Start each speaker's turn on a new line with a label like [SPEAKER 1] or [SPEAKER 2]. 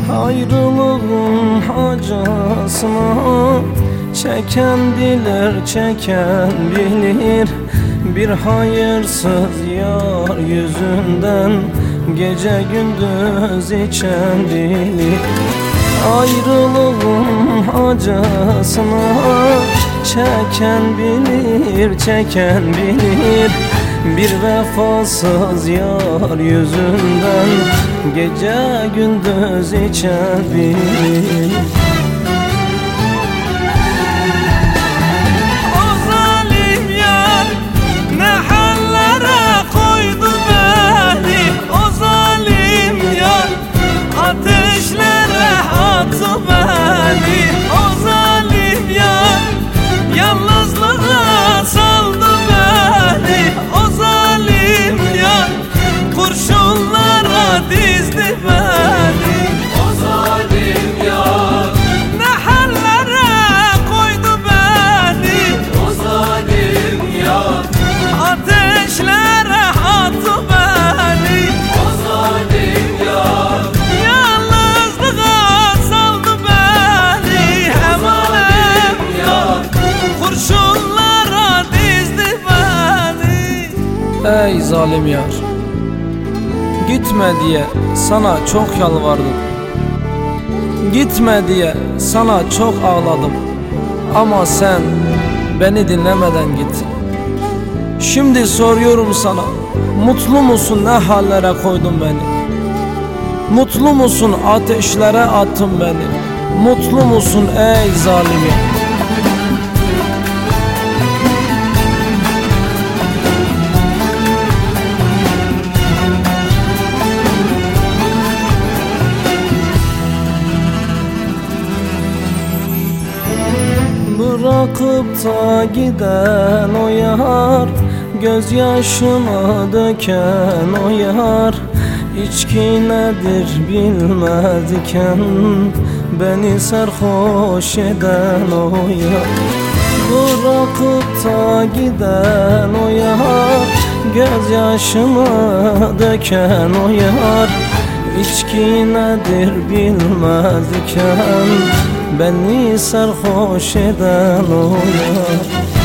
[SPEAKER 1] Ayrılığın acısını çeken bilir, çeken bilir. Bir hayırsız yar yüzünden gece gündüz içen bilir. Ayrılığın acısını çeken bilir, çeken bilir. Bir vefasız yar yüzünden gece gündüz içen bilir.
[SPEAKER 2] Ey zalim yar, gitme diye sana çok yalvardım. Gitme diye sana çok ağladım. Ama sen beni dinlemeden gittin. Şimdi soruyorum sana, mutlu musun, ne hallere koydun beni? Mutlu musun, ateşlere attın beni? Mutlu musun ey zalim yar?
[SPEAKER 1] Bırakıp da giden o yar, gözyaşımı döken o yar, İçki nedir bilmezken beni sarhoş eden o yar. Bırakıp da giden o yar, gözyaşımı döken o yar, İçki nedir bilmezken beni sarhoş eden o yar.